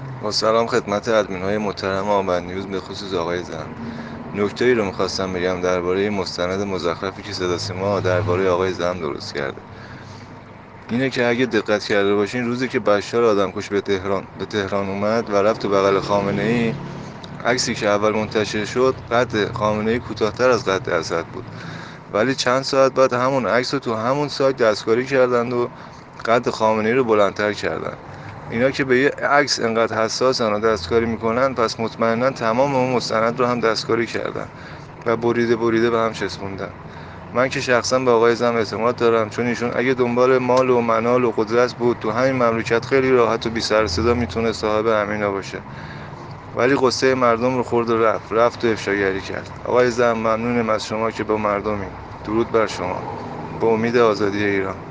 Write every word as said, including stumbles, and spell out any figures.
با سلام خدمت ادمین‌های محترم آباد نیوز، به خصوص آقای زم. نکته‌ای رو می‌خواستم بگم درباره مستند مزخرفی که صدا سیما درباره آقای زم درست کرده. اینه که اگه دقت کرده باشین، روزی که بشار آدمکش به تهران به تهران اومد و رفت تو بغل خامنه‌ای، عکسی که اول منتشر شد قد خامنه‌ای کوتاه‌تر از قد اسد بود. ولی چند ساعت بعد همون عکس رو تو همون سایت دستکاری کردند و قد خامنه‌ای رو بلندتر کردن. اینا که به یه عکس انقدر حساسن و دستکاری میکنن، پس مطمئنا تمام اون مستند رو هم دستکاری کردن و بریده بریده به هم چسبوندن. من که شخصا به آقای زم اعتماد دارم، چون ایشون اگه دنبال مال و منال و قدرت بود، تو همین مملکت خیلی راحت و بی سر صدا میتونه صاحب همینا باشه. ولی قصه مردم رو خورد و رفت رفت و افشاگری کرد. آقای زم، ممنونم از شما که با مردمی. درود بر شما. به امید آزادی ایران.